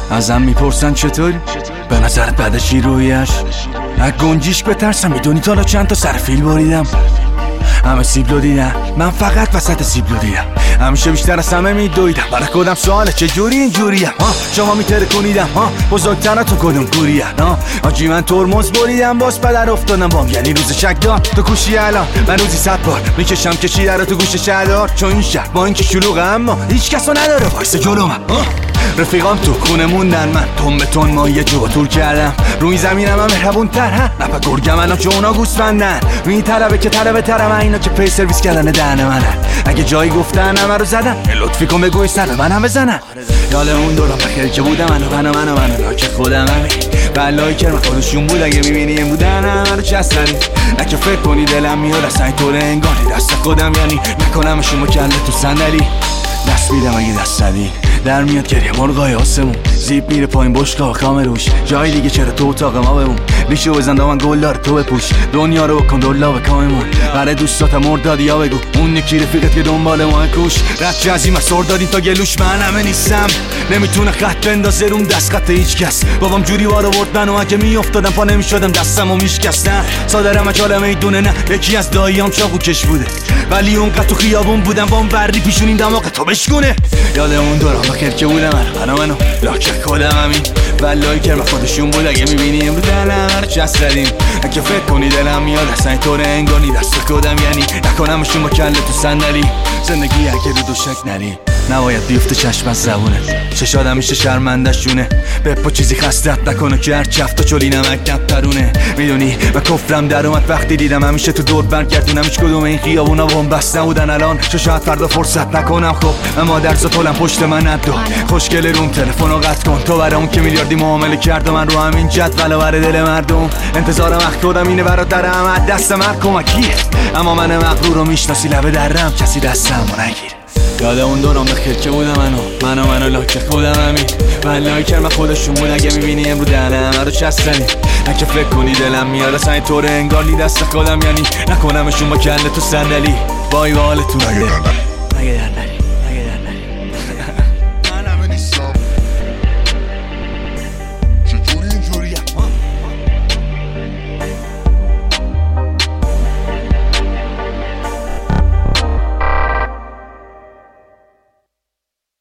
ازم میپرسن چطوری؟ به نظرت بعدشی رویش؟ از گنجیش بترسم، میدونی تا چند تا سر فیل بریدم. همه سیبلو دیدم، من فقط وسط سیبلو دیدم. همیشه بیشتر از همه میدویدم، برای خودم سواله چجوری اینجوریم؟ شما میتره کنیدم، بزرگتراتون کدوم گوریم؟ آجی من ترمز بریدم باز پدر افتادم بام، یعنی روز شک دار تو کوشی الان من روزی 100 بار میکشم کشیده رو تو گوش شهردار. چون این شهر با اینکه شلوغه اما هیچ کسو نداره وایس جلومم. رفیقام تو خونه موندن، من تون به تون مایه جو تور کردم. روی زمینم هم مهربون تر نپا گرگم الان چون اونا گوسفندن. روی طلبه که طلبه ترم، اینا که پی سرویس کردن دهن منن. اگه جایی گفتن همه رو زدن، لطفی کن بگوی سر من هم بزنن. یاله اون دوران بخیر که بودم منو لاک خودم همین بلایی کرم خودشون بود. اگه میبینی این بودن همه رو چستنی نکه فکر کنی دلم میاد اصلا طور انگاری دست خودم، یعنی نکنمشون با کله تو صندلی. دست میدم اگه دست زدی در میاد گریه مرغای آسمون. زیب میره پایین بشقا خامه روش، جای دیگه چرا تو اتاق ما بمون. لیشو بزن دامن گل داره تو بپوش، دنیا رو بکن دلا به کاممون. برای دوستاتم مردادی ها بگو اون یکی رفیقت که دنبال ما کوش. رد از این مسور دادین تا گلوش من همه نیستم، نمیتونه خط بندازه روم دست خط هیچ کس. بابام جوری وارو برد منو اگه میافتادم پا نمیشدم دستمو میشکستم. صادرم اجاله میدونه نه یکی از داییام چاقو کش بوده، ولی اونقدر تو خیابون بودم وام وردی پیشون این دماغ تو بشکونه. یاد اون دوران بخیر که بودم منو لاک خودم همین بلایی که خودشون بود. اگه میبینی امروز دلم رو چست زدیم، اگه فکر کنی دلم میاد اصلا طور انگاری دست خودم، یعنی نکنمشون با کله تو صندلی. زندگی اگه رو دوشک نری نباید بیفته چشم از زبونت، چشاد همیشه شرمندشونه. بپا چیزی خستت نکنه که هر چفت و چلی نمک نپرونه. میدونی و کفرم در اومد وقتی دیدم همیشه تو دور برگردونم هیچ کدوم این خیابونا بهم بس نبودن الان. شاید فردا فرصت نکنم خب اما درس و طولم پشت من ندو. خوشگل روم تلفنو قطع کن تو برام که میلیاردی معامله کرد و من رو همین جدول و بر دل مردم. انتظارم وقت خودم اینه برادرم دست من کمکیه، اما من مغرور رو میشناسی لبه درم کسی دستمو نگیر. یاد اون دوران بخیر که بودم منو لاک خودم همین بلایی کرم خودشون بود. اگه میبینی امرو دهنم رو چستنی نکه فکر کنی دلم میاد اصلا طور انگاری دست خودم، یعنی نکنمشون با کله تو صندلی. وای به حالتون اگه در نری.